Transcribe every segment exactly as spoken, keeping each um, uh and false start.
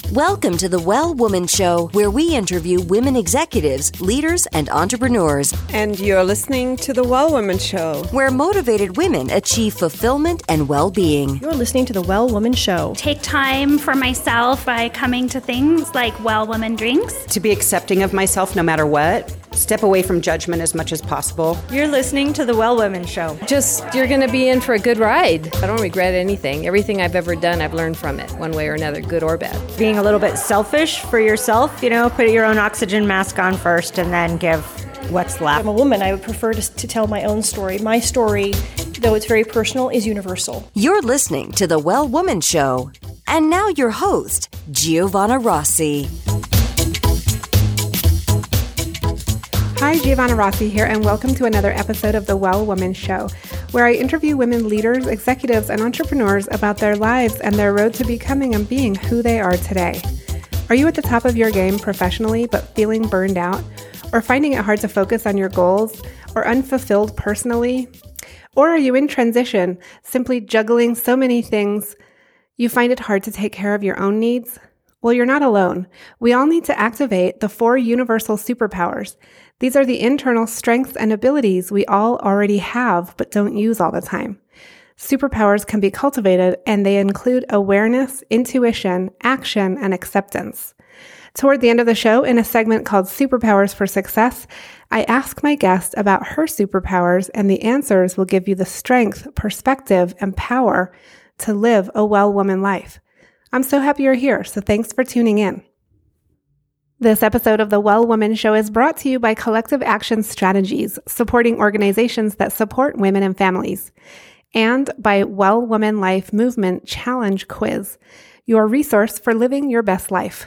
Welcome to the Well Woman Show, where we interview women executives, leaders, and entrepreneurs. And you're listening to the Well Woman Show, where motivated women achieve fulfillment and well-being. You're listening to the Well Woman Show. Take time for myself by coming to things like Well Woman Drinks. To be accepting of myself no matter what. Step away from judgment as much as possible. You're listening to the Well Woman Show. Just, you're going to be in for a good ride. I don't regret anything. Everything I've ever done, I've learned from it, one way or another, good or bad. Being a little bit selfish for yourself, you know, put your own oxygen mask on first and then give what's left. I'm a woman. I would prefer to, to tell my own story. My story, though it's very personal, is universal. You're listening to the Well Woman Show. And now your host, Giovanna Rossi. Hi, Giovanna Rossi here, and welcome to another episode of The Well Woman Show, where I interview women leaders, executives, and entrepreneurs about their lives and their road to becoming and being who they are today. Are you at the top of your game professionally but feeling burned out, or finding it hard to focus on your goals, or unfulfilled personally? Or are you in transition, simply juggling so many things you find it hard to take care of your own needs? Well, you're not alone. We all need to activate the four universal superpowers. These are the internal strengths and abilities we all already have but don't use all the time. Superpowers can be cultivated, and they include awareness, intuition, action, and acceptance. Toward the end of the show, in a segment called Superpowers for Success, I ask my guest about her superpowers, and the answers will give you the strength, perspective, and power to live a well woman life. I'm so happy you're here, so thanks for tuning in. This episode of the Well Woman Show is brought to you by Collective Action Strategies, supporting organizations that support women and families, and by Well Woman Life Movement Challenge Quiz, your resource for living your best life.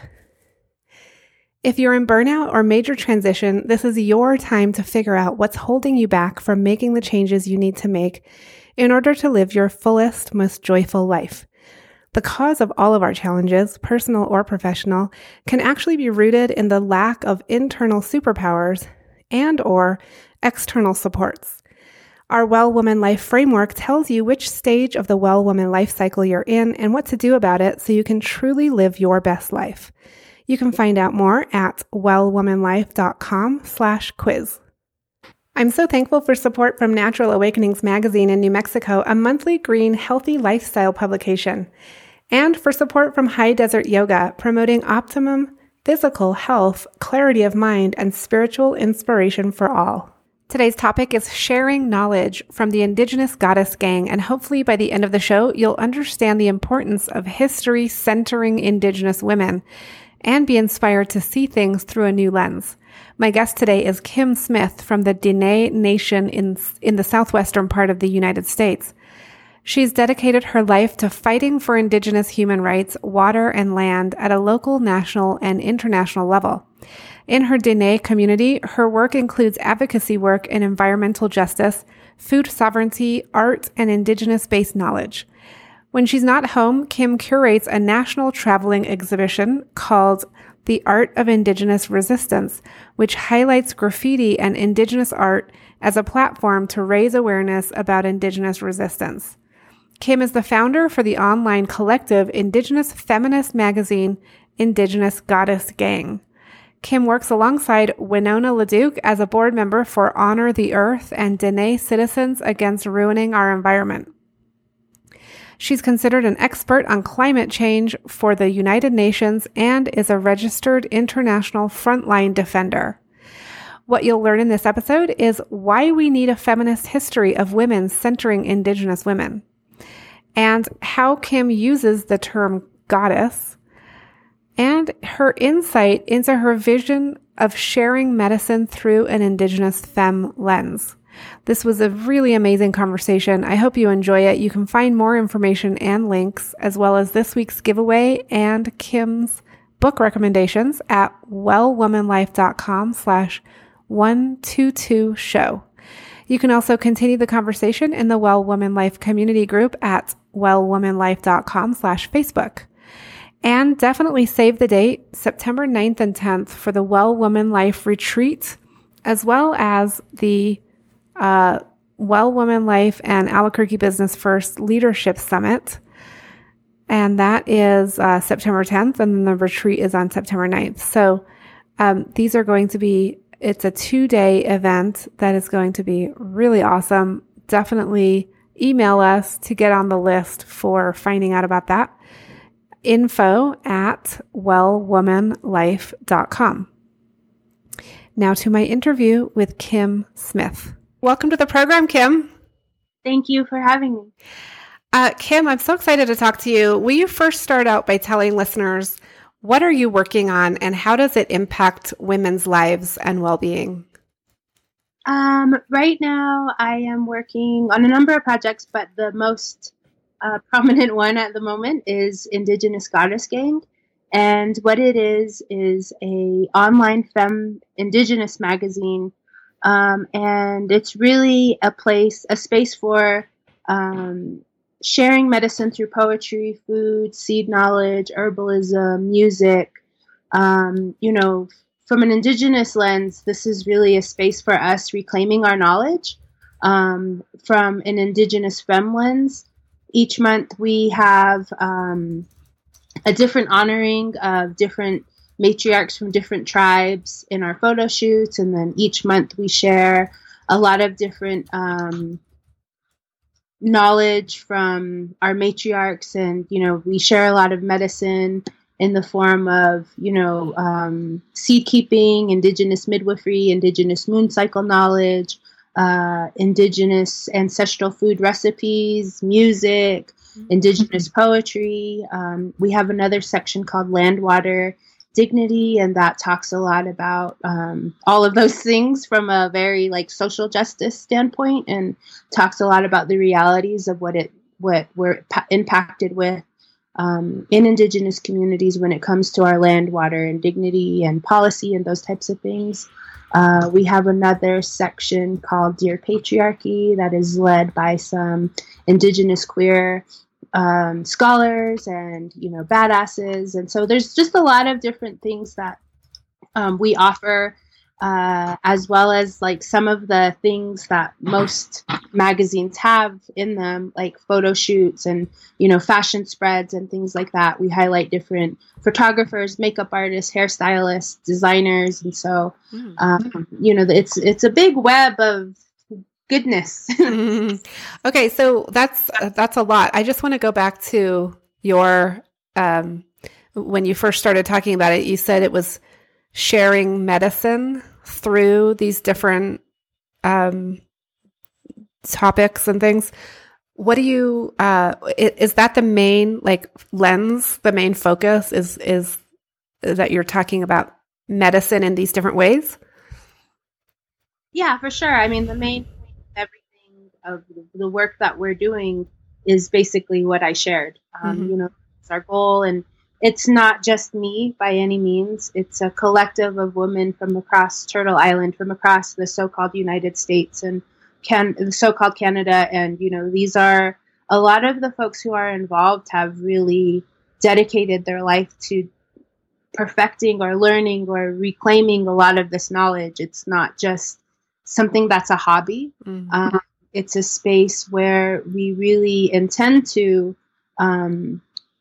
If you're in burnout or major transition, this is your time to figure out what's holding you back from making the changes you need to make in order to live your fullest, most joyful life. The cause of all of our challenges, personal or professional, can actually be rooted in the lack of internal superpowers and or external supports. Our Well Woman Life framework tells you which stage of the Well Woman life cycle you're in and what to do about it so you can truly live your best life. You can find out more at wellwomanlife.com slash quiz. I'm so thankful for support from Natural Awakenings Magazine in New Mexico, a monthly green, healthy lifestyle publication, and for support from High Desert Yoga, promoting optimum physical health, clarity of mind, and spiritual inspiration for all. Today's topic is sharing knowledge from the Indigenous Goddess Gang, and hopefully by the end of the show, you'll understand the importance of history centering Indigenous women and be inspired to see things through a new lens. My guest today is Kim Smith from the Diné Nation in, in the southwestern part of the United States. She's dedicated her life to fighting for Indigenous human rights, water, and land at a local, national, and international level. In her Diné community, her work includes advocacy work in environmental justice, food sovereignty, art, and Indigenous-based knowledge. When she's not home, Kim curates a national traveling exhibition called The Art of Indigenous Resistance, which highlights graffiti and Indigenous art as a platform to raise awareness about Indigenous resistance. Kim is the founder for the online collective Indigenous feminist magazine, Indigenous Goddess Gang. Kim works alongside Winona LaDuke as a board member for Honor the Earth and Diné Citizens Against Ruining Our Environment. She's considered an expert on climate change for the United Nations and is a registered international frontline defender. What you'll learn in this episode is why we need a feminist history of women centering Indigenous women, and how Kim uses the term goddess, and her insight into her vision of sharing medicine through an Indigenous femme lens. This was a really amazing conversation. I hope you enjoy it. You can find more information and links, as well as this week's giveaway and Kim's book recommendations at wellwomanlife.com slash 122 show. You can also continue the conversation in the Well Woman Life community group at wellwomanlife.com slash Facebook. And definitely save the date, September ninth and tenth, for the Well Woman Life retreat, as well as the Uh, Well Woman Life and Albuquerque Business First Leadership Summit. and that is uh, September tenth, and then the retreat is on September ninth. So um, these are going to be, it's a two-day event that is going to be really awesome. Definitely email us to get on the list for finding out about that. Info at well woman life dot com. Now to my interview with Kim Smith. Welcome to the program, Kim. Thank you for having me. Uh, Kim, I'm so excited to talk to you. Will you first start out by telling listeners, what are you working on and how does it impact women's lives and well-being? Um, right now, I am working on a number of projects, but the most uh, prominent one at the moment is Indigenous Goddess Gang. And what it is, is a online femme Indigenous magazine. Um, and it's really a place, a space for um, sharing medicine through poetry, food, seed knowledge, herbalism, music. Um, you know, from an Indigenous lens, this is really a space for us reclaiming our knowledge. Um, from an Indigenous femme lens, each month we have um, a different honoring of different matriarchs from different tribes in our photo shoots. And then each month we share a lot of different um, knowledge from our matriarchs. And, you know, we share a lot of medicine in the form of, you know, um, seed keeping, Indigenous midwifery, Indigenous moon cycle knowledge, uh, Indigenous ancestral food recipes, music, Indigenous poetry. Um, we have another section called Land, Water, Dignity, and that talks a lot about um, all of those things from a very like social justice standpoint, and talks a lot about the realities of what it what we're pa- impacted with um, in Indigenous communities when it comes to our land, water, and dignity and policy and those types of things. Uh, we have another section called Dear Patriarchy that is led by some Indigenous queer um, scholars and, you know, badasses. And so there's just a lot of different things that um, we offer, uh, as well as like some of the things that most magazines have in them, like photo shoots and, you know, fashion spreads and things like that. We highlight different photographers, makeup artists, hairstylists, designers. And so, um, you know, it's, it's a big web of goodness. Mm-hmm. Okay. So that's, uh, that's a lot. I just want to go back to your, um, when you first started talking about it, you said it was sharing medicine through these different, um, topics and things. What do you, uh, is that the main like lens, the main focus is, is that you're talking about medicine in these different ways? Yeah, for sure. I mean, the main everything of the work that we're doing is basically what I shared. Um, mm-hmm. You know, it's our goal, and it's not just me by any means. It's a collective of women from across Turtle Island, from across the so-called United States and can the so-called Canada. And, you know, these are a lot of the folks who are involved have really dedicated their life to perfecting or learning or reclaiming a lot of this knowledge. It's not just something that's a hobby. Mm-hmm. Um, it's a space where we really intend to um,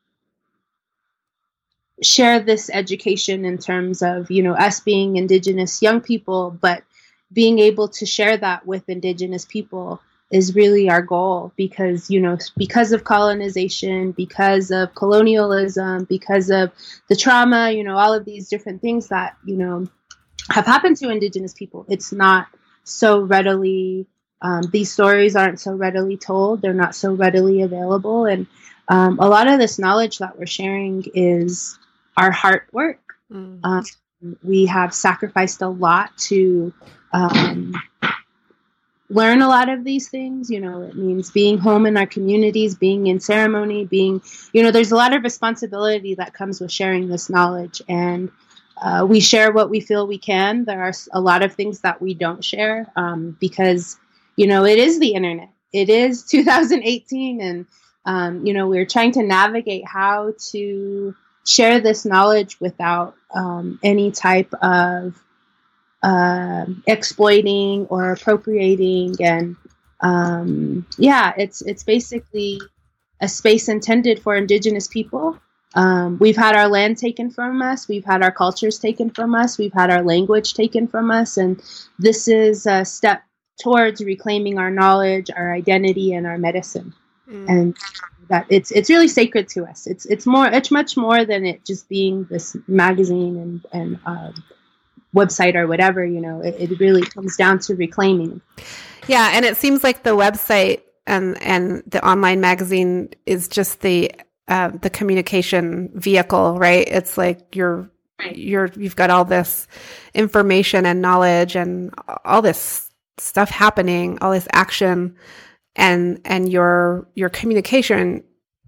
share this education in terms of, you know, us being Indigenous young people, but being able to share that with Indigenous people is really our goal, because, you know, because of colonization, because of colonialism, because of the trauma, you know, all of these different things that, you know, have happened to Indigenous people. It's not so readily, um, these stories aren't so readily told. They're not so readily available. And um, a lot of this knowledge that we're sharing is our heart work. Mm. Um, we have sacrificed a lot to um, learn a lot of these things. You know, it means being home in our communities, being in ceremony, being, you know, there's a lot of responsibility that comes with sharing this knowledge. And uh, we share what we feel we can. There are a lot of things that we don't share um, because, you know, it is the internet. It is two thousand eighteen. And, um, you know, we're trying to navigate how to share this knowledge without um, any type of uh, exploiting or appropriating. And um, yeah, it's it's basically a space intended for Indigenous people. Um, we've had our land taken from us. We've had our cultures taken from us. We've had our language taken from us. And this is a step towards reclaiming our knowledge, our identity, and our medicine. Mm. And that it's it's really sacred to us. It's it's more it's much more than it just being this magazine and and um, website or whatever. You know, it, it really comes down to reclaiming. Yeah, and it seems like the website and and the online magazine is just the uh, the communication vehicle, right? It's like you're right. you're you've got all this information and knowledge and all this stuff happening, all this action. And and your your communication,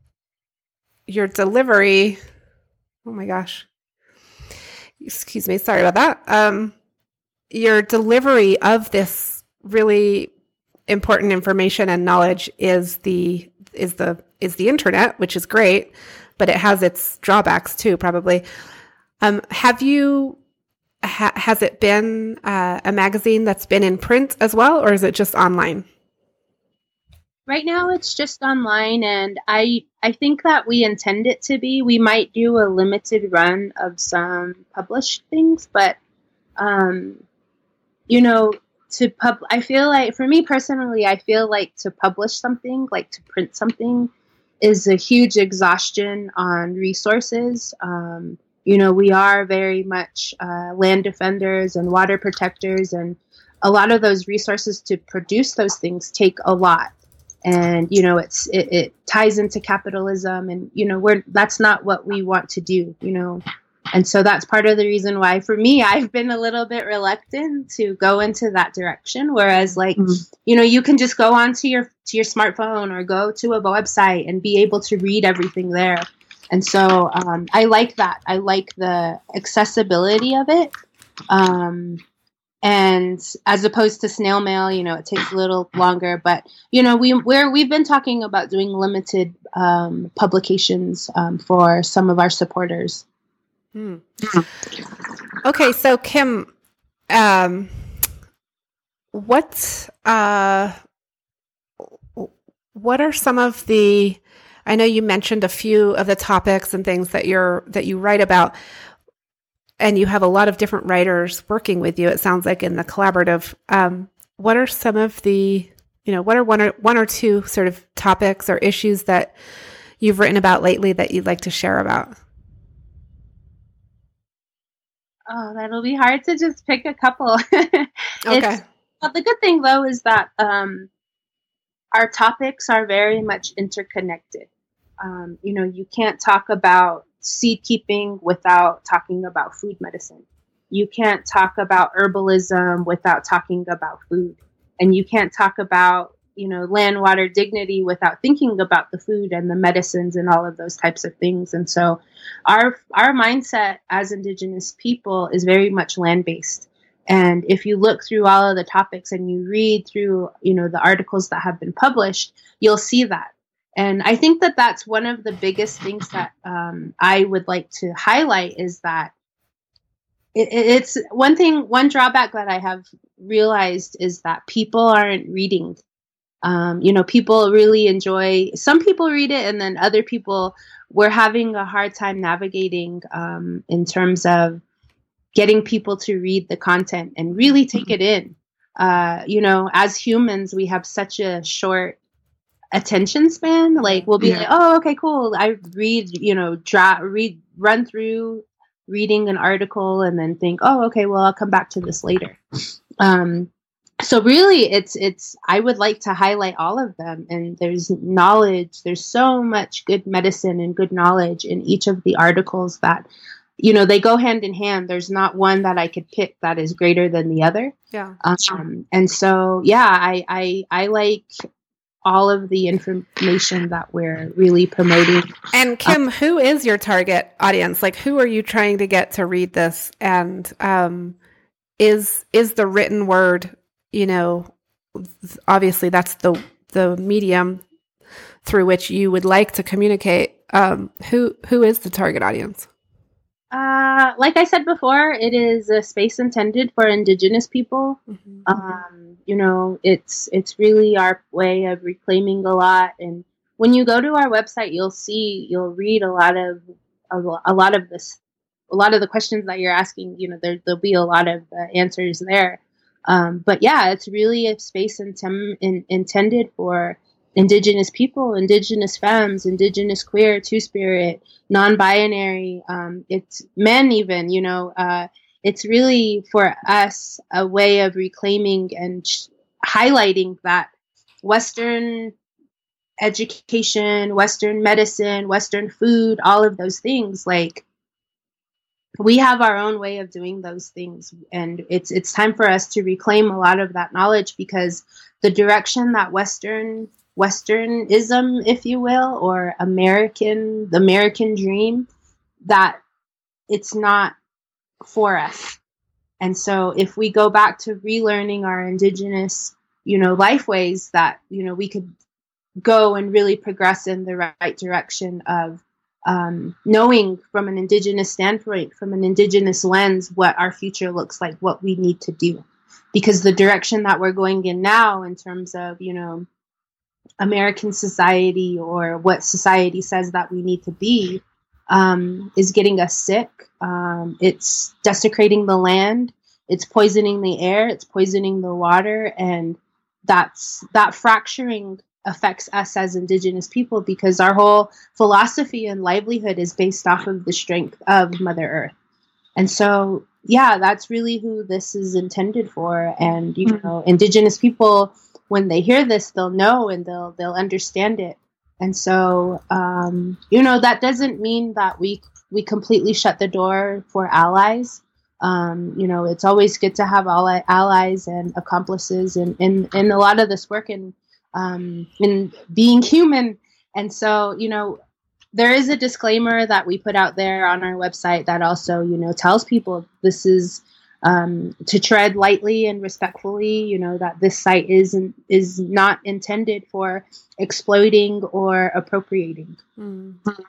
your delivery, oh my gosh, excuse me, sorry about that. Um, your delivery of this really important information and knowledge is the is the is the internet, which is great, but it has its drawbacks too, probably. Um, have you ha- has it been uh, a magazine that's been in print as well, or is it just online? Right now, it's just online, and I I think that we intend it to be. We might do a limited run of some published things, but, um, you know, to pub. I feel like, for me personally, I feel like to publish something, like to print something, is a huge exhaustion on resources. Um, you know, we are very much uh, land defenders and water protectors, and a lot of those resources to produce those things take a lot. And, you know, it's it, it ties into capitalism, and, you know, we're that's not what we want to do, you know. And so that's part of the reason why, for me, I've been a little bit reluctant to go into that direction. Whereas, like, mm-hmm. you know, you can just go onto your to your smartphone or go to a website and be able to read everything there. And so um, I like that. I like the accessibility of it. Um And as opposed to snail mail, you know, it takes a little longer. But, you know, we, we're, we've been talking about doing limited um, publications um, for some of our supporters. Hmm. Okay, so Kim, um, what uh, what are some of the? I know you mentioned a few of the topics and things that you're that you write about. And you have a lot of different writers working with you, it sounds like, in the collaborative. Um, what are some of the, you know, what are one or one or two sort of topics or issues that you've written about lately that you'd like to share about? Oh, that'll be hard to just pick a couple. Okay. It's, well, the good thing, though, is that um, our topics are very much interconnected. Um, you know, you can't talk about seed keeping without talking about food medicine. You can't talk about herbalism without talking about food. And you can't talk about, you know, land, water, dignity without thinking about the food and the medicines and all of those types of things. And so our our mindset as Indigenous people is very much land-based. And if you look through all of the topics and you read through, you know, the articles that have been published, you'll see that. And I think that that's one of the biggest things that um, I would like to highlight is that it, it's one thing, one drawback that I have realized is that people aren't reading. Um, you know, people really enjoy, some people read it, and then other people, we're having a hard time navigating um, in terms of getting people to read the content and really take it in. Uh, you know, as humans, we have such a short attention span. Like, we'll be yeah. like, oh, okay, cool. I read, you know, dra- read, run through reading an article and then think, oh, okay, well, I'll come back to this later. Um, so really, it's, it's, I would like to highlight all of them. And there's knowledge, there's so much good medicine and good knowledge in each of the articles that, you know, they go hand in hand. There's not one that I could pick that is greater than the other. Yeah. Um, and so, yeah, I, I, I like all of the information that we're really promoting. And Kim, uh, who is your target audience? Like, who are you trying to get to read this? And um, is is the written word, you know, obviously that's the the medium through which you would like to communicate. Um, who who is the target audience? Uh, like I said before, it is a space intended for Indigenous people. Mm-hmm. Um, you know, it's it's really our way of reclaiming a lot, and when you go to our website, you'll see, you'll read a lot of, a, a lot of this, a lot of the questions that you're asking, you know, there, there'll be a lot of uh, answers there. Um, but yeah, it's really a space intem- in, intended for Indigenous people, Indigenous femmes, Indigenous queer, two-spirit, non-binary, um, it's men even, you know, uh, it's really for us a way of reclaiming and sh- highlighting that Western education, Western medicine, Western food, all of those things, like, we have our own way of doing those things. And it's it's time for us to reclaim a lot of that knowledge, because the direction that Western Westernism, if you will, or American, the American dream, that it's not for us. And so if we go back to relearning our Indigenous, you know, life ways, that, you know, we could go and really progress in the right direction of um, knowing from an Indigenous standpoint, from an Indigenous lens, what our future looks like, what we need to do. Because the direction that we're going in now in terms of, you know, American society, or what society says that we need to be, um, is getting us sick. Um, it's desecrating the land. It's poisoning the air. It's poisoning the water. And that's that fracturing affects us as Indigenous people, because our whole philosophy and livelihood is based off of the strength of Mother Earth. And so, yeah, that's really who this is intended for. And, you mm-hmm. know, Indigenous people, when they hear this, they'll know and they'll they'll understand it. And so, um, you know, that doesn't mean that we we completely shut the door for allies. Um, you know, it's always good to have ally, allies and accomplices in, in, in a lot of this work, and um, in being human. And so, you know, there is a disclaimer that we put out there on our website that also, you know, tells people this is um, to tread lightly and respectfully, you know, that this site is, is not intended for exploiting or appropriating. Mm-hmm.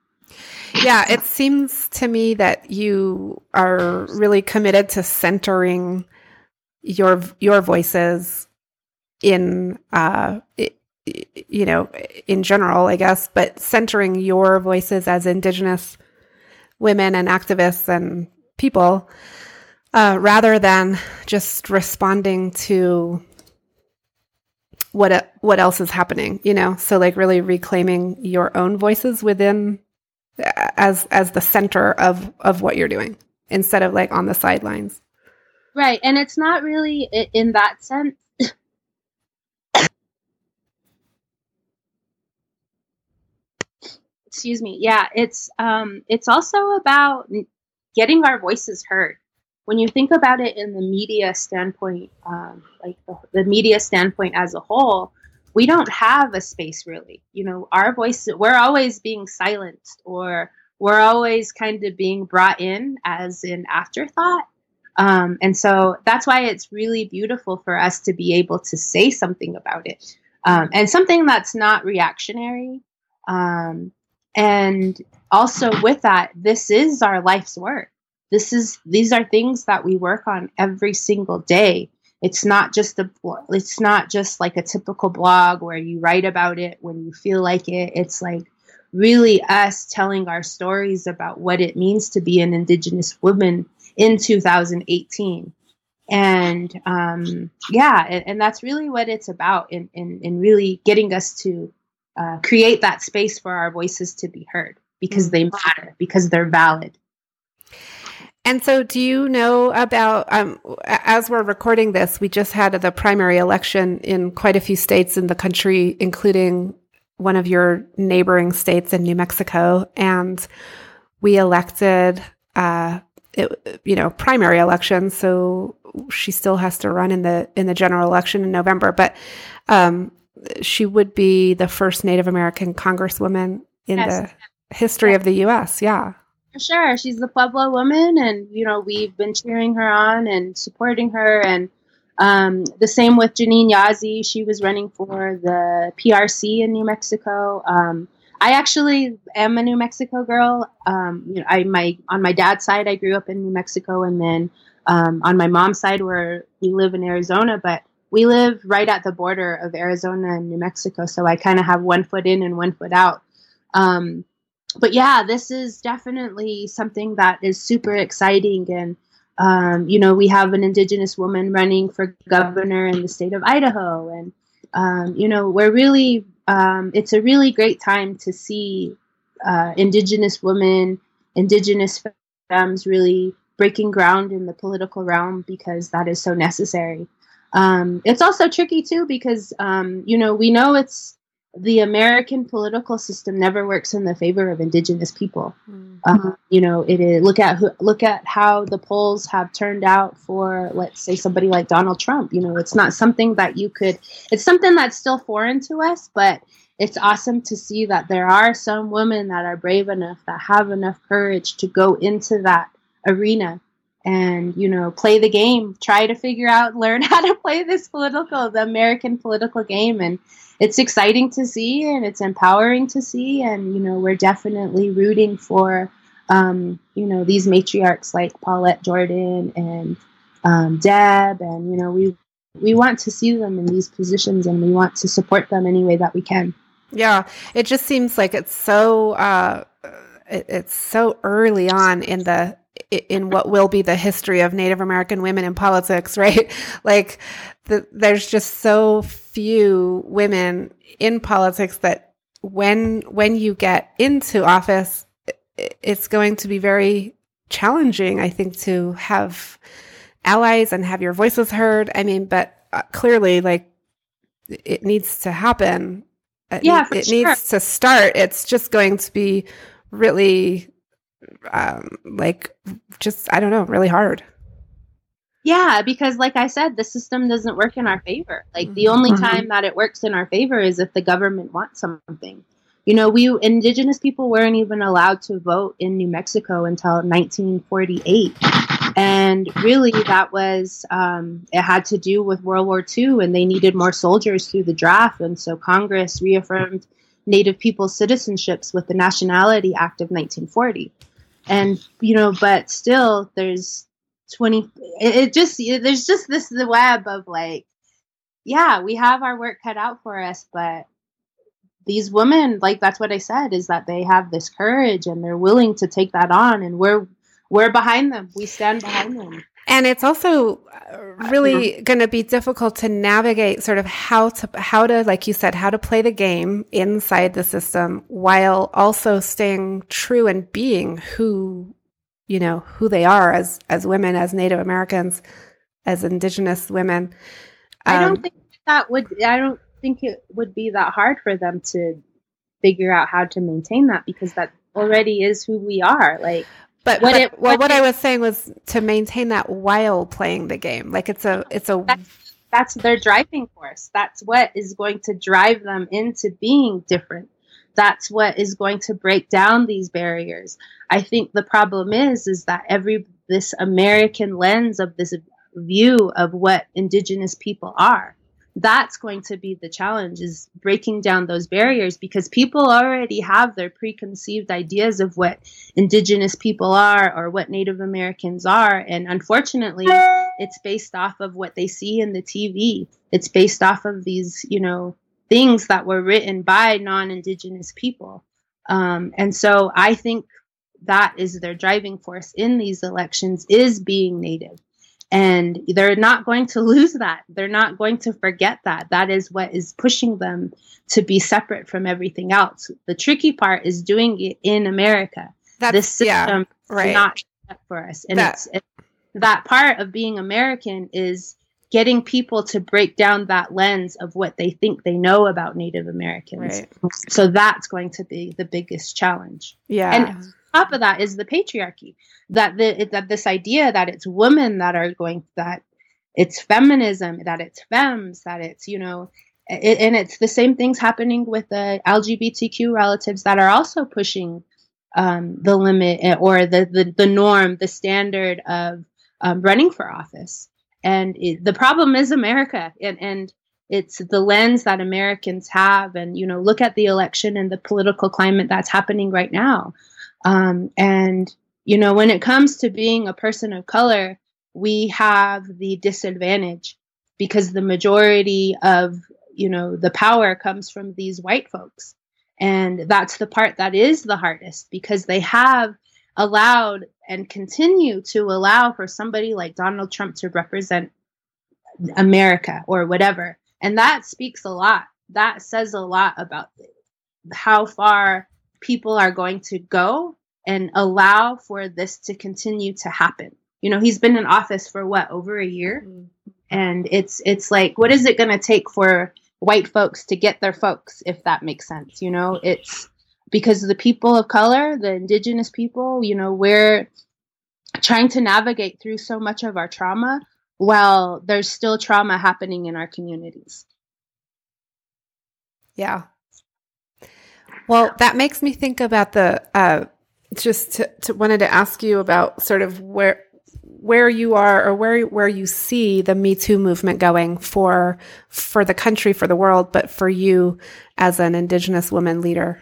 Yeah, it seems to me that you are really committed to centering your your voices in, uh, you know, in general, I guess, but centering your voices as Indigenous women and activists and people, uh, rather than just responding to what what else is happening, you know. So, like, really reclaiming your own voices within, as as the center of of what you're doing, instead of like on the sidelines. Right. And it's not really in that sense. Excuse me. Yeah, it's um it's also about getting our voices heard. When you think about it in the media standpoint, um, like the, the media standpoint as a whole, we don't have a space really. You know, our voices, we're always being silenced, or we're always kind of being brought in as an afterthought. Um, and so that's why it's really beautiful for us to be able to say something about it. Um, and something that's not reactionary. Um, and also with that, this is our life's work. This is, these are things that we work on every single day. It's not just a, it's not just like a typical blog where you write about it when you feel like it. It's like really us telling our stories about what it means to be an Indigenous woman in two thousand eighteen. And um, yeah, and, and that's really what it's about, in, in, in really getting us to uh, create that space for our voices to be heard, because they matter, because they're valid. And so do you know about, um, as we're recording this, we just had the primary election in quite a few states in the country, including one of your neighboring states in New Mexico. And we elected, uh, it, you know, primary elections. So she still has to run in the, in the general election in November. But um, she would be the first Native American congresswoman in yes. the history yes. of the U S. Yeah. Sure, she's the Pueblo woman, and you know we've been cheering her on and supporting her, and um, the same with Jeanine Yazzie. She was running for the P R C in New Mexico. Um, I actually am a New Mexico girl. Um, you know, I my on my dad's side, I grew up in New Mexico, and then um, on my mom's side, where we live in Arizona. But we live right at the border of Arizona and New Mexico, so I kind of have one foot in and one foot out. Um, but yeah, this is definitely something that is super exciting. And, um, you know, we have an Indigenous woman running for governor in the state of Idaho. And, um, you know, we're really, um, it's a really great time to see uh, Indigenous women, Indigenous femmes really breaking ground in the political realm, because that is so necessary. Um, it's also tricky, too, because, um, you know, we know it's, the American political system never works in the favor of Indigenous people. Mm-hmm. Um, you know, it is, look at who, look at how the polls have turned out for, let's say, somebody like Donald Trump. You know, it's not something that you could. It's something that's still foreign to us, but it's awesome to see that there are some women that are brave enough, that have enough courage to go into that arena and, you know, play the game, try to figure out, learn how to play this political, the American political game. And it's exciting to see, and it's empowering to see. And, you know, we're definitely rooting for, um, you know, these matriarchs like Paulette Jordan and um, Deb. And, you know, we we want to see them in these positions, and we want to support them any way that we can. Yeah, it just seems like it's so uh, it, it's so early on in the in what will be the history of Native American women in politics, right? Like the, there's just so few women in politics that when when you get into office, it's going to be very challenging, I think, to have allies and have your voices heard. I mean, but uh, clearly, like, it needs to happen. It yeah, ne- it sure. needs to start. It's just going to be really, um, like, just, I don't know, really hard. Yeah, because like I said, the system doesn't work in our favor. Like, the only Mm-hmm. time that it works in our favor is if the government wants something. You know, we Indigenous people weren't even allowed to vote in New Mexico until nineteen forty-eight. And really, that was, um, it had to do with World War Two, and they needed more soldiers through the draft. And so Congress reaffirmed Native people's citizenships with the Nationality Act of nineteen forty. And, you know, but still, there's twenty, it, it just, it, there's just this the web of like, yeah, we have our work cut out for us, but these women, like, that's what I said, is that they have this courage and they're willing to take that on, and we're we're behind them. We stand behind them. And it's also really going to be difficult to navigate sort of how to, how to, like you said, how to play the game inside the system while also staying true and being who, you know, who they are as, as women, as Native Americans, as Indigenous women. Um, I don't think that would, I don't think it would be that hard for them to figure out how to maintain that, because that already is who we are. Like, But, what but it, well, what, what it, I was saying was to maintain that while playing the game. Like, it's a, it's a. That's, that's their driving force. That's what is going to drive them into being different. That's what is going to break down these barriers. I think the problem is, is that every, this American lens of this view of what Indigenous people are, that's going to be the challenge, is breaking down those barriers, because people already have their preconceived ideas of what Indigenous people are or what Native Americans are. And unfortunately, it's based off of what they see in the T V. It's based off of these, you know, things that were written by non-Indigenous people. Um, and so I think that is their driving force in these elections, is being Native. And they're not going to lose that. They're not going to forget that. That is what is pushing them to be separate from everything else. The tricky part is doing it in America. That's, this system yeah, right. is not set for us. And that, it's, it, that part of being American is getting people to break down that lens of what they think they know about Native Americans. Right. So that's going to be the biggest challenge. Yeah. And on top of that is the patriarchy. That the that this idea that it's women that are going, that it's feminism, that it's femmes, that it's, you know, it, and it's the same things happening with the L G B T Q relatives that are also pushing um, the limit or the, the the norm, the standard of um, running for office. And it, the problem is America, and and it's the lens that Americans have. And, you know, look at the election and the political climate that's happening right now, um, and you know, when it comes to being a person of color, we have the disadvantage because the majority of, you know, the power comes from these white folks. And that's the part that is the hardest, because they have allowed and continue to allow for somebody like Donald Trump to represent America or whatever. And that speaks a lot. That says a lot about how far people are going to go and allow for this to continue to happen. You know, he's been in office for what, over a year? Mm-hmm. And it's it's like, what is it going to take for white folks to get their folks, if that makes sense? You know, it's because the people of color, the indigenous people, you know, we're trying to navigate through so much of our trauma while there's still trauma happening in our communities. Yeah. Well, that makes me think about the, uh, just to, to wanted to ask you about sort of where, where you are, or where, where you see the Me Too movement going for, for the country, for the world, but for you as an Indigenous woman leader.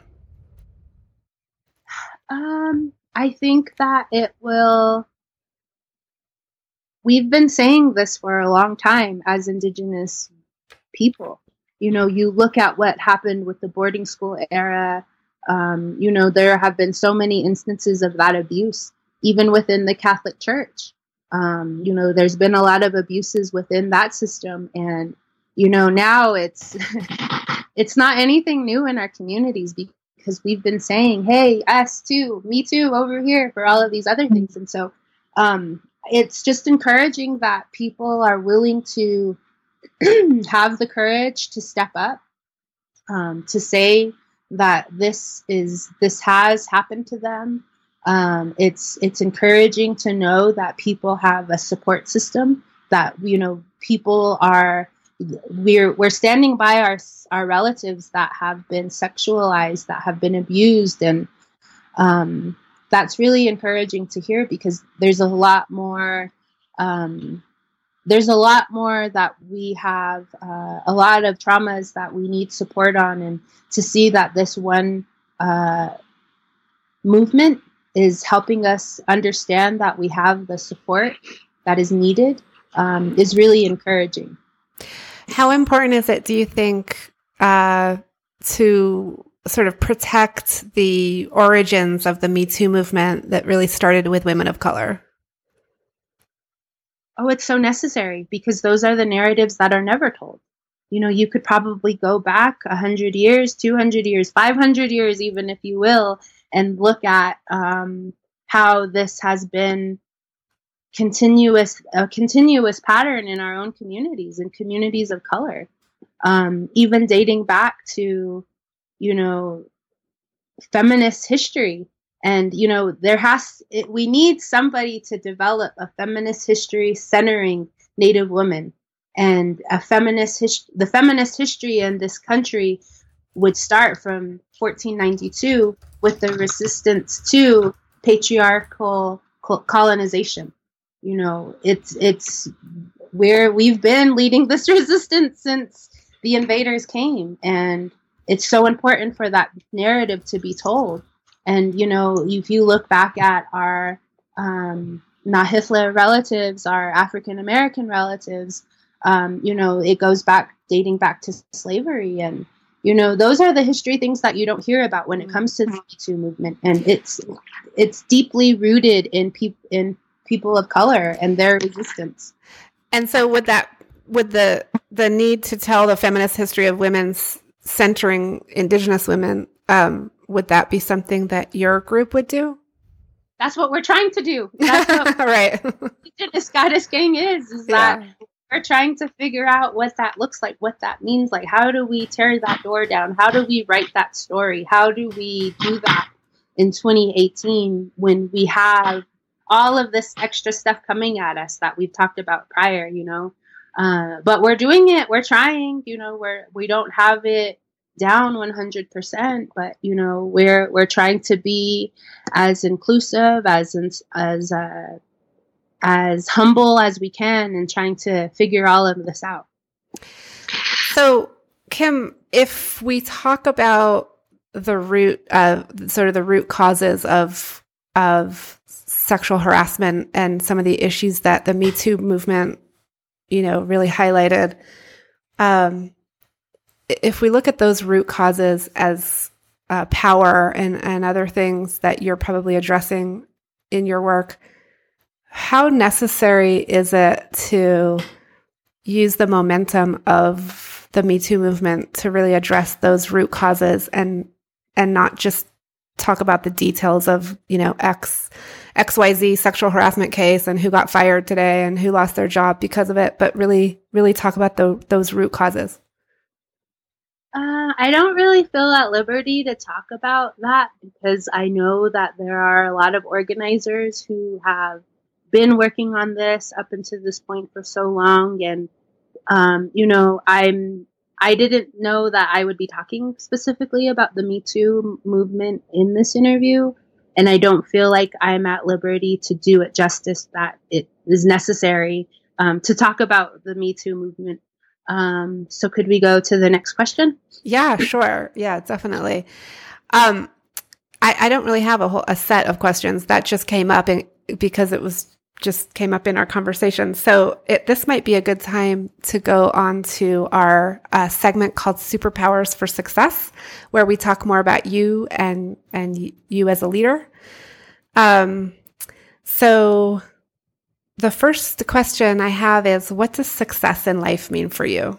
Um, I think that it will, we've been saying this for a long time as Indigenous people. You know, you look at what happened with the boarding school era. Um, you know, there have been so many instances of that abuse, even within the Catholic Church. Um, you know, there's been a lot of abuses within that system. And, you know, now it's, it's not anything new in our communities, because we've been saying, hey, us too, me too, over here for all of these other things. And so um, it's just encouraging that people are willing to have the courage to step up, um, to say that this is, this has happened to them. Um, it's, it's encouraging to know that people have a support system, that, you know, people are, we're, we're standing by our, our relatives that have been sexualized, that have been abused. And, um, that's really encouraging to hear, because there's a lot more, um, there's a lot more that we have, uh, a lot of traumas that we need support on. And to see that this one uh, movement is helping us understand that we have the support that is needed um, is really encouraging. How important is it, do you think, uh, to sort of protect the origins of the Me Too movement that really started with women of color? Oh, it's so necessary, because those are the narratives that are never told. You know, you could probably go back one hundred years, two hundred years, five hundred years, even, if you will, and look at um, how this has been continuous, a continuous pattern in our own communities and communities of color, um, even dating back to, you know, feminist history. And, you know, there has, it, we need somebody to develop a feminist history centering Native women, and a feminist history. The feminist history in this country would start from fourteen ninety-two with the resistance to patriarchal colonization. You know, it's, it's where we've been leading this resistance since the invaders came. And it's so important for that narrative to be told. And, you know, if you look back at our um, Nahithla relatives, our African-American relatives, um, you know, it goes back, dating back to slavery. And, you know, those are the history things that you don't hear about when it comes to the Me Too movement. And it's it's deeply rooted in, peop- in people of color and their resistance. And so would that, would the, the need to tell the feminist history of women's centering Indigenous women, um, would that be something that your group would do? That's what we're trying to do. That's what right. Indigenous Goddess Gang is, is Yeah. that we're trying to figure out what that looks like, what that means. Like, how do we tear that door down? How do we write that story? How do we do that in twenty eighteen when we have all of this extra stuff coming at us that we've talked about prior, you know? Uh, but we're doing it. We're trying, you know, we're, we don't have it down one hundred percent, but, you know, we're, we're trying to be as inclusive, as, as, uh, as humble as we can, and trying to figure all of this out. So, Kim, if we talk about the root of sort of the root causes of, of sexual harassment and some of the issues that the Me Too movement you know, really highlighted. Um, if we look at those root causes as uh, power and, and other things that you're probably addressing in your work, how necessary is it to use the momentum of the Me Too movement to really address those root causes and and not just talk about the details of, you know, X, X Y Z sexual harassment case and who got fired today and who lost their job because of it, but really, really talk about the, those root causes? Uh, I don't really feel at liberty to talk about that because I know that there are a lot of organizers who have been working on this up until this point for so long. And, um, you know, I'm, I didn't know that I would be talking specifically about the Me Too movement in this interview. And I don't feel like I'm at liberty to do it justice that it is necessary um, to talk about the Me Too movement. Um, so could we go to the next question? Yeah, sure. Yeah, definitely. Um, I, I don't really have a whole a set of questions that just came up in, because it was just came up in our conversation. So it, this might be a good time to go on to our uh, segment called Superpowers for Success, where we talk more about you and and you as a leader. Um, so the first question I have is, what does success in life mean for you?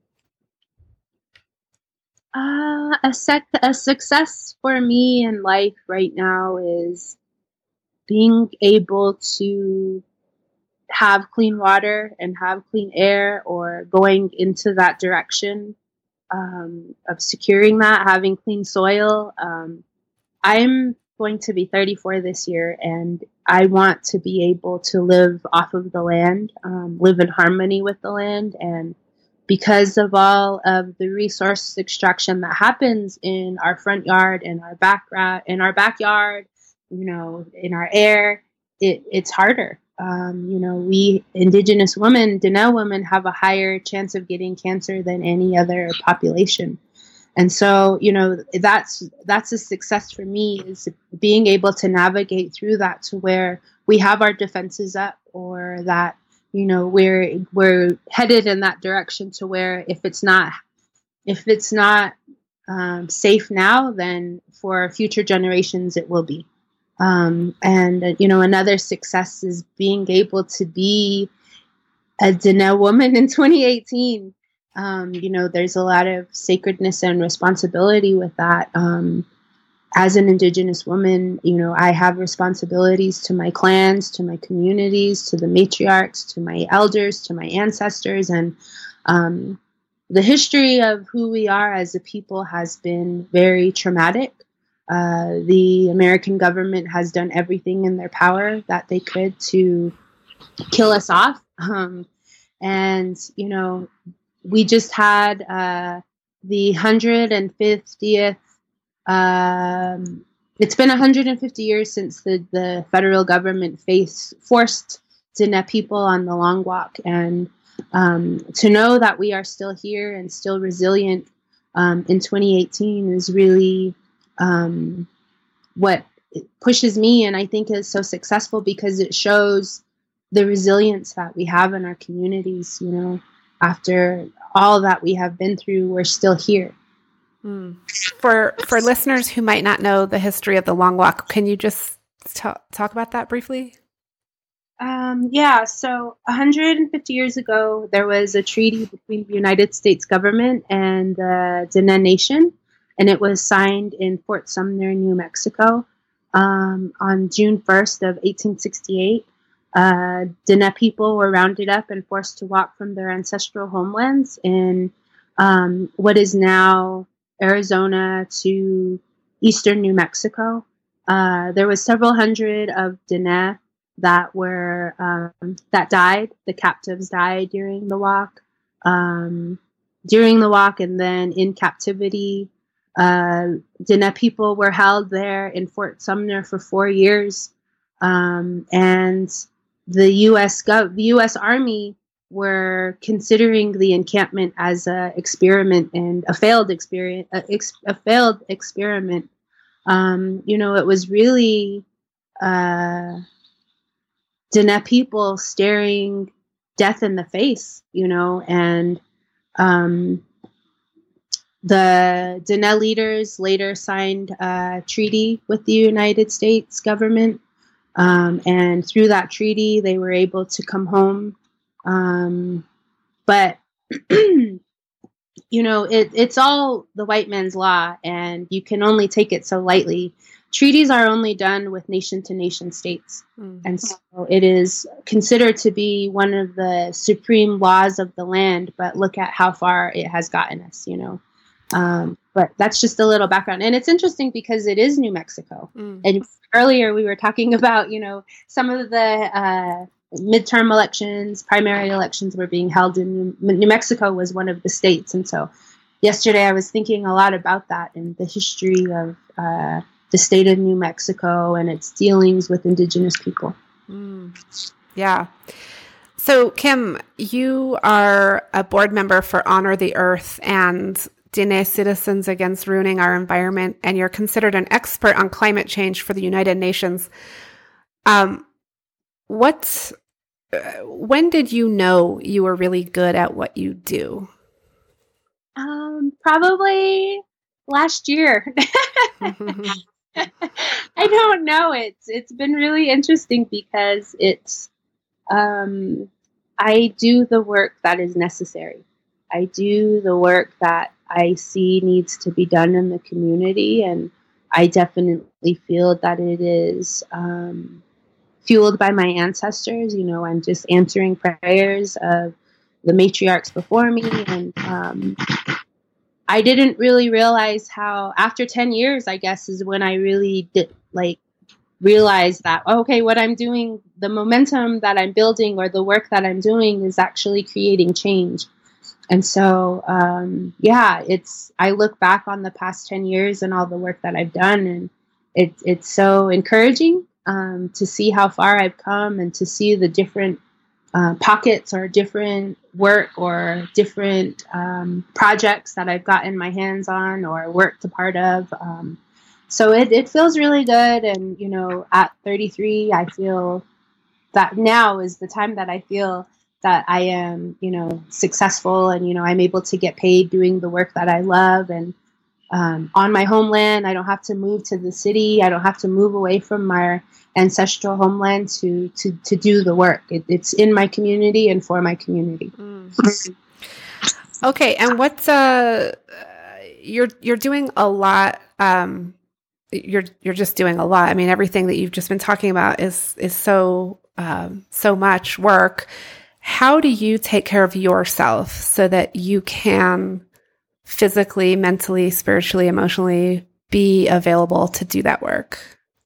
Uh, a, sec- a success for me in life right now is being able to have clean water and have clean air, or going into that direction um, of securing that, having clean soil. Um, I'm going to be thirty-four this year, and I want to be able to live off of the land, um, live in harmony with the land. And because of all of the resource extraction that happens in our front yard and our back ra- in our backyard, you know, in our air, it, it's harder. Um, you know, we Indigenous women, Diné women, have a higher chance of getting cancer than any other population. And so, you know, that's that's a success for me, is being able to navigate through that to where we have our defenses up, or that, you know, we're we're headed in that direction to where if it's not if it's not um, safe now, then for future generations it will be. Um, and, uh, you know, another success is being able to be a Diné woman in twenty eighteen. Um, you know, there's a lot of sacredness and responsibility with that. Um, as an Indigenous woman, you know, I have responsibilities to my clans, to my communities, to the matriarchs, to my elders, to my ancestors. And um, the history of who we are as a people has been very traumatic. Uh, the American government has done everything in their power that they could to kill us off. Um, and, you know, we just had uh, the one hundred fiftieth, um, it's been one hundred fifty years since the, the federal government face, forced Diné people on the Long Walk. And um, to know that we are still here and still resilient um, in twenty eighteen is really um, what pushes me, and I think is so successful, because it shows the resilience that we have in our communities. You know, after all that we have been through, we're still here. Mm. For for listeners who might not know the history of the Long Walk, can you just t- talk about that briefly? Um, yeah, so one hundred fifty years ago, there was a treaty between the United States government and the Diné Nation, and it was signed in Fort Sumner, New Mexico, um, on June first of eighteen sixty-eight. Uh, Diné people were rounded up and forced to walk from their ancestral homelands in um, what is now Arizona to eastern New Mexico. Uh, there was several hundred of Diné that were um, that died. The captives died during the walk, um, during the walk, and then in captivity. Uh, Diné people were held there in Fort Sumner for four years, um, and the U S Gov- the U S Army were considering the encampment as a experiment and a failed experience, a, ex- a failed experiment. Um, you know, it was really uh, Diné people staring death in the face, you know, and um, the Diné leaders later signed a treaty with the United States government. Um, and through that treaty, they were able to come home. Um, but, you know, it, it's all the white man's law, and you can only take it so lightly. Treaties are only done with nation-to-nation states. Mm. And so it is considered to be one of the supreme laws of the land, but look at how far it has gotten us, you know. Um, but that's just a little background. And it's interesting because it is New Mexico. Mm. And earlier we were talking about, you know, some of the uh, midterm elections, primary elections were being held in New, New Mexico was one of the states. And so yesterday I was thinking a lot about that and the history of uh, the state of New Mexico and its dealings with indigenous people. Mm. Yeah. So Kim, you are a board member for Honor the Earth and Diné Citizens Against Ruining Our Environment, and you're considered an expert on climate change for the United Nations. Um, what, uh, when did you know you were really good at what you do? Um, probably last year. I don't know. It's it's been really interesting because it's um, I do the work that is necessary. I do the work that I see needs to be done in the community, and I definitely feel that it is um, fueled by my ancestors. You know, I'm just answering prayers of the matriarchs before me, and um, I didn't really realize how, after ten years, I guess, is when I really did, like, realize that, okay, what I'm doing, the momentum that I'm building or the work that I'm doing is actually creating change. And so, um, yeah, it's, I look back on the past ten years and all the work that I've done, and it, it's so encouraging um, to see how far I've come and to see the different uh, pockets or different work or different um, projects that I've gotten my hands on or worked a part of. Um, so it, it feels really good. And, you know, at thirty-three, I feel that now is the time that I feel that I am, you know, successful, and, you know, I'm able to get paid doing the work that I love. And um, on my homeland, I don't have to move to the city. I don't have to move away from my ancestral homeland to, to, to do the work. It, it's in my community and for my community. Mm. Okay. And what's, uh, you're, you're doing a lot. Um, you're, you're just doing a lot. I mean, everything that you've just been talking about is, is so, um, so much work. How do you take care of yourself so that you can physically, mentally, spiritually, emotionally be available to do that work?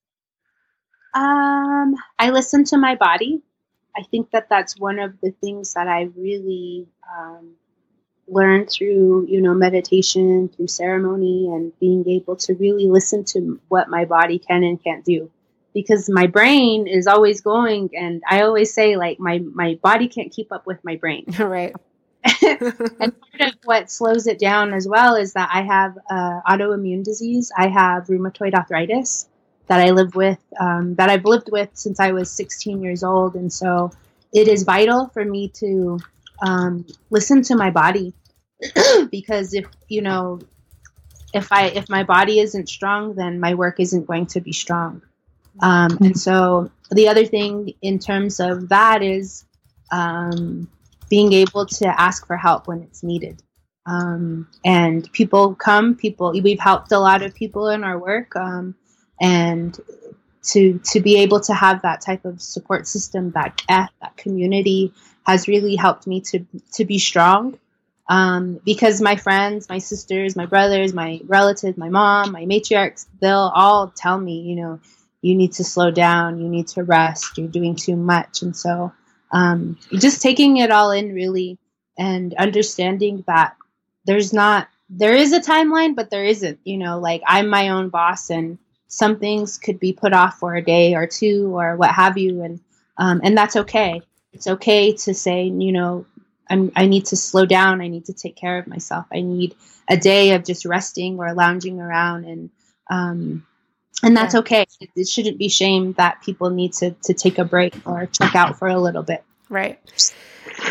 Um, I listen to my body. I think that that's one of the things that I really um, learned through, you know, meditation, through ceremony, and being able to really listen to what my body can and can't do. Because my brain is always going, and I always say, like, my, my body can't keep up with my brain. All right. And part of what slows it down as well is that I have uh, autoimmune disease. I have rheumatoid arthritis that I live with, um, that I've lived with since I was sixteen years old. And so it is vital for me to um, listen to my body because if, you know, if I, if my body isn't strong, then my work isn't going to be strong. Um, and so the other thing in terms of that is um, being able to ask for help when it's needed. Um, and people come, people, we've helped a lot of people in our work. Um, and to, to be able to have that type of support system, that, that community has really helped me to, to be strong. Um, because my friends, my sisters, my brothers, my relatives, my mom, my matriarchs, they'll all tell me, you know, you need to slow down, you need to rest, you're doing too much. And so um, just taking it all in really and understanding that there's not, there is a timeline, but there isn't, you know, like I'm my own boss and some things could be put off for a day or two or what have you. And, um, and that's okay. It's okay to say, you know, I'm, I need to slow down. I need to take care of myself. I need a day of just resting or lounging around and, um, And that's okay. It, it shouldn't be shame that people need to, to take a break or check out for a little bit. Right.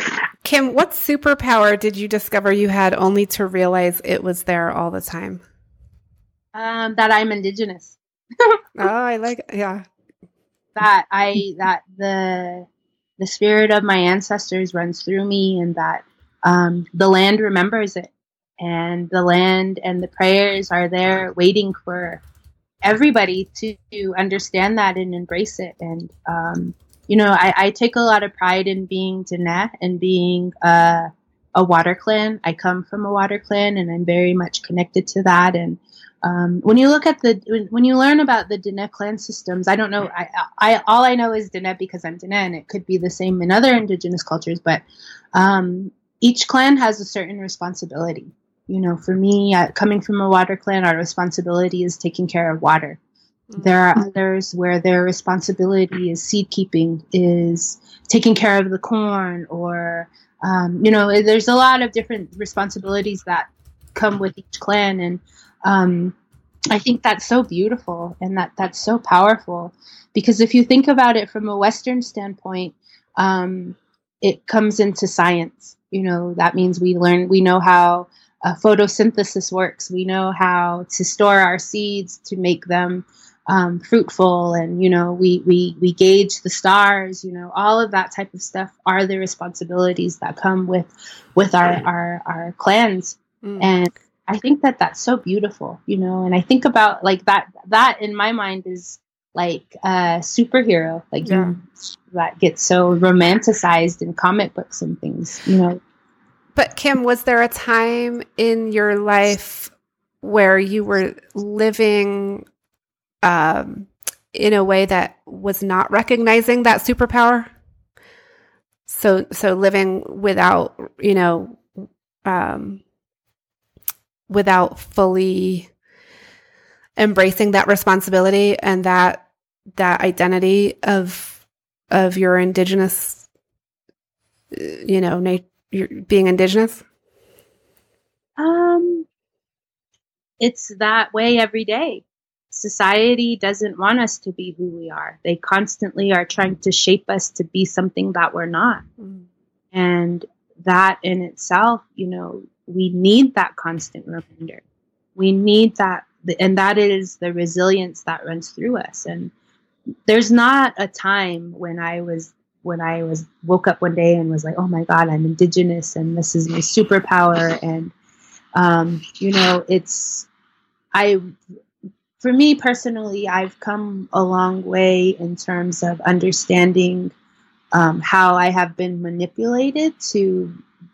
Kim, what superpower did you discover you had only to realize it was there all the time? Um, that I'm indigenous. Oh, I like, yeah. That I, that the, the spirit of my ancestors runs through me, and that um, the land remembers it, and the land and the prayers are there waiting for everybody to, to understand that and embrace it. And, um, you know, I, I take a lot of pride in being Diné and being uh, a water clan. I come from a water clan, and I'm very much connected to that. And um, when you look at the, when, when you learn about the Diné clan systems, I don't know, I, I, all I know is Diné because I'm Diné, and it could be the same in other indigenous cultures, but um, each clan has a certain responsibility. You know, for me, uh, coming from a water clan, our responsibility is taking care of water. Mm-hmm. There are others where their responsibility is seed keeping, is taking care of the corn, or, um, you know, there's a lot of different responsibilities that come with each clan. And um, I think that's so beautiful, and that that's so powerful, because if you think about it from a Western standpoint, um, it comes into science. You know, that means we learn, we know how uh, photosynthesis works. We know how to store our seeds to make them um, fruitful. And, you know, we, we, we gauge the stars, you know, all of that type of stuff are the responsibilities that come with, with our, our, our clans. Mm. And I think that that's so beautiful, you know, and I think about like that, that in my mind is like a superhero, like yeah. you, that gets so romanticized in comic books and things, you know. But Kim, was there a time in your life where you were living um, in a way that was not recognizing that superpower? So, so living without, you know, um, without fully embracing that responsibility and that that identity of of your indigenous, you know, nat- your, being indigenous? Um, it's that way every day. Society doesn't want us to be who we are. They constantly are trying to shape us to be something that we're not. Mm. And that in itself, you know, we need that constant reminder. We need that, and that is the resilience that runs through us. And there's not a time when I was when I was woke up one day and was like, oh my God, I'm indigenous and this is my superpower. And um, you know, it's I for me personally, I've come a long way in terms of understanding um, how I have been manipulated to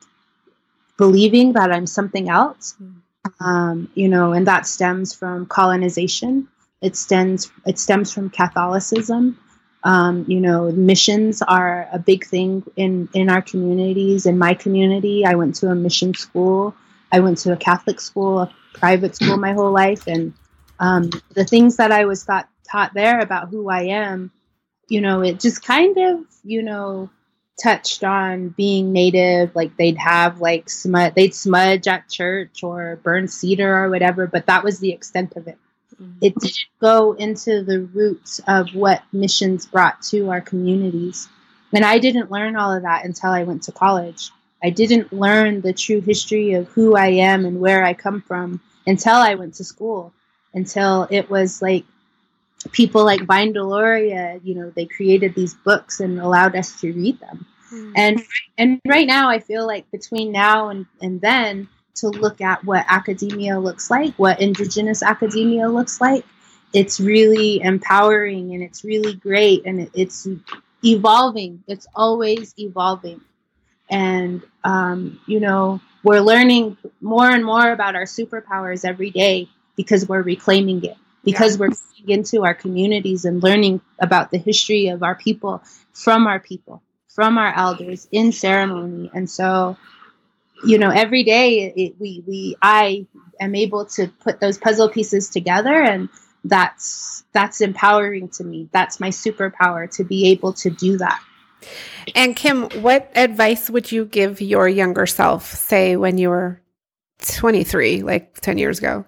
believing that I'm something else. Um, you know, and that stems from colonization. It stems, it stems from Catholicism. Um, you know, missions are a big thing in, in our communities. In my community, I went to a mission school. I went to a Catholic school, a private school my whole life. And um, the things that I was thought, taught there about who I am, you know, it just kind of, you know, touched on being Native. Like they'd have like smudge, they'd smudge at church or burn cedar or whatever, but that was the extent of it. Mm-hmm. It didn't go into the roots of what missions brought to our communities. And I didn't learn all of that until I went to college. I didn't learn the true history of who I am and where I come from until I went to school, until it was like people like Vine Deloria, you know, they created these books and allowed us to read them. Mm-hmm. And and right now, I feel like between now and, and then, to look at what academia looks like, what indigenous academia looks like, it's really empowering and it's really great and it, it's evolving. It's always evolving. And, um, you know, we're learning more and more about our superpowers every day because we're reclaiming it, because yeah. we're getting into our communities and learning about the history of our people, from our people, from our elders in ceremony. And so, you know, every day it, we, we, I am able to put those puzzle pieces together, and that's, that's empowering to me. That's my superpower, to be able to do that. And Kim, what advice would you give your younger self, say when you were twenty-three, like ten years ago?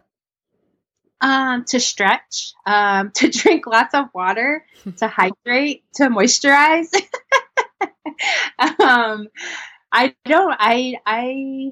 Um, to stretch, um, to drink lots of water, to hydrate, to moisturize. um, I don't, I, I,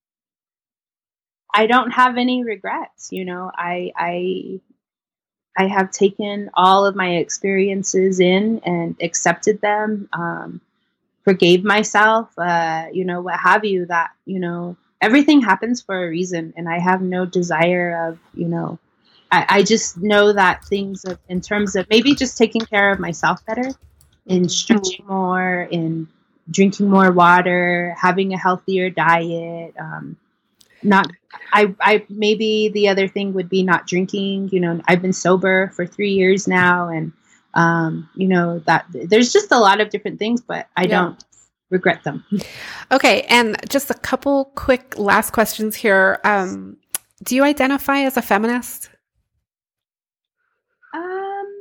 I don't have any regrets. You know, I, I, I have taken all of my experiences in and accepted them, um, forgave myself, uh, you know, what have you, that, you know, everything happens for a reason. And I have no desire of, you know, I, I just know that things of, in terms of maybe just taking care of myself better, in stretching more, in drinking more water, having a healthier diet, um, not, I, I, maybe the other thing would be not drinking. You know, I've been sober for three years now, and, um, you know, that there's just a lot of different things, but I yeah. don't regret them. Okay. And just a couple quick last questions here. Um, do you identify as a feminist? Um,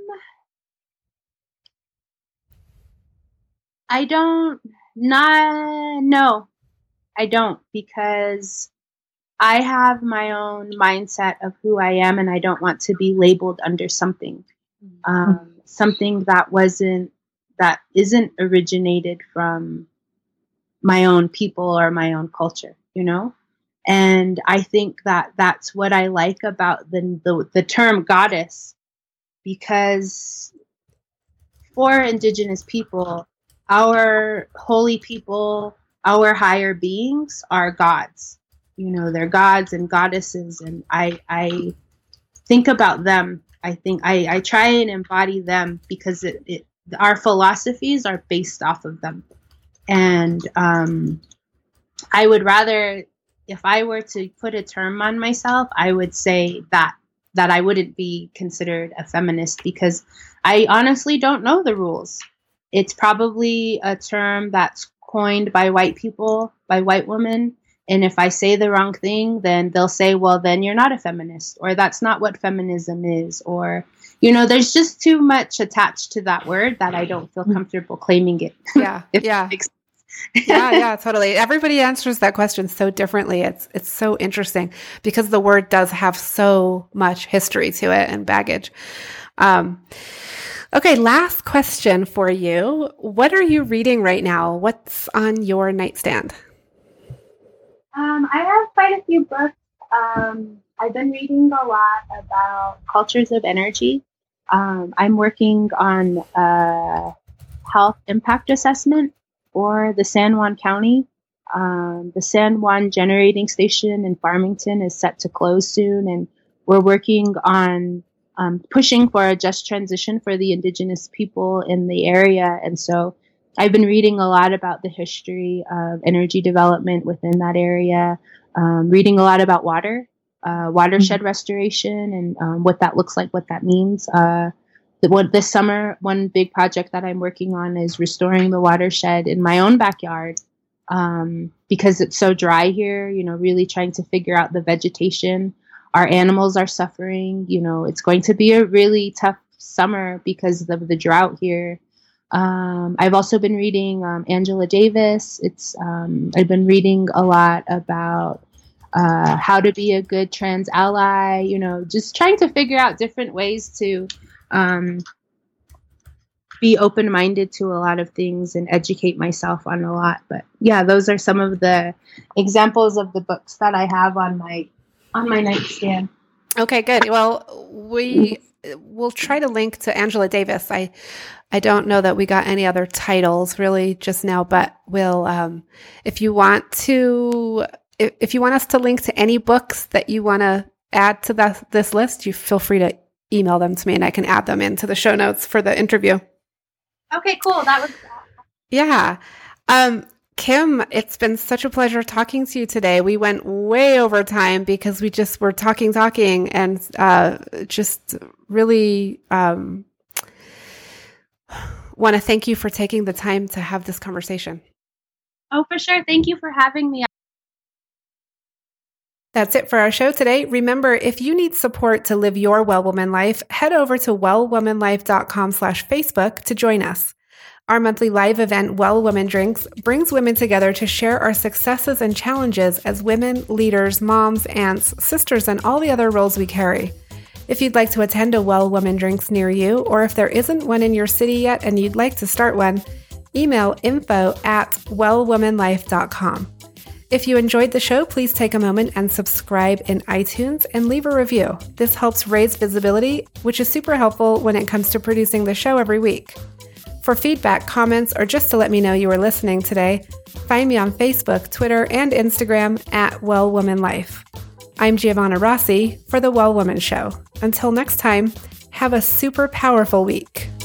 I don't, not, no, I don't, because I have my own mindset of who I am, and I don't want to be labeled under something, um, something that wasn't, that isn't originated from my own people or my own culture, you know? And I think that that's what I like about the, the, the term goddess, because for Indigenous people, our holy people, our higher beings are gods. You know, they're gods and goddesses, and I I think about them. I think I, I try and embody them, because it, it our philosophies are based off of them. And um, I would rather, if I were to put a term on myself, I would say that that I wouldn't be considered a feminist, because I honestly don't know the rules. It's probably a term that's coined by white people, by white women. And if I say the wrong thing, then they'll say, well, then you're not a feminist, or that's not what feminism is. Or, you know, there's just too much attached to that word that I don't feel comfortable claiming it. Yeah. yeah. yeah, yeah, totally. Everybody answers that question so differently. It's it's so interesting, because the word does have so much history to it and baggage. Um, okay, last question for you. What are you reading right now? What's on your nightstand? Um, I have quite a few books. Um, I've been reading a lot about cultures of energy. Um, I'm working on a health impact assessment for the San Juan County. Um, the San Juan generating station in Farmington is set to close soon, and we're working on um, pushing for a just transition for the Indigenous people in the area. And so I've been reading a lot about the history of energy development within that area, um, reading a lot about water, uh, watershed mm-hmm. restoration, and um, what that looks like, what that means. Uh, the, what, this summer, one big project that I'm working on is restoring the watershed in my own backyard, um, because it's so dry here, you know, really trying to figure out the vegetation. Our animals are suffering. You know, it's going to be a really tough summer because of the drought here. Um, I've also been reading um, Angela Davis. It's um, I've been reading a lot about uh, how to be a good trans ally. You know, just trying to figure out different ways to um, be open-minded to a lot of things and educate myself on a lot. But yeah, those are some of the examples of the books that I have on my on my nightstand. Okay, good. Well, we will try to link to Angela Davis. I I don't know that we got any other titles really just now, but we'll, um, if you want to, if, if you want us to link to any books that you want to add to that, this list, you feel free to email them to me and I can add them into the show notes for the interview. Okay, cool. That was, yeah. Um, Kim, it's been such a pleasure talking to you today. We went way over time because we just were talking, talking and, uh, just really, um, want to thank you for taking the time to have this conversation. Oh, for sure. Thank you for having me. That's it for our show today. Remember, if you need support to live your Well Woman life, head over to well woman life dot com slash Facebook to join us. Our monthly live event, Well Woman Drinks, brings women together to share our successes and challenges as women, leaders, moms, aunts, sisters, and all the other roles we carry. If you'd like to attend a Well Woman Drinks near you, or if there isn't one in your city yet and you'd like to start one, email info at well woman life dot com. If you enjoyed the show, please take a moment and subscribe in iTunes and leave a review. This helps raise visibility, which is super helpful when it comes to producing the show every week. For feedback, comments, or just to let me know you were listening today, find me on Facebook, Twitter, and Instagram at Well Woman Life. I'm Giovanna Rossi for The Well Woman Show. Until next time, have a super powerful week.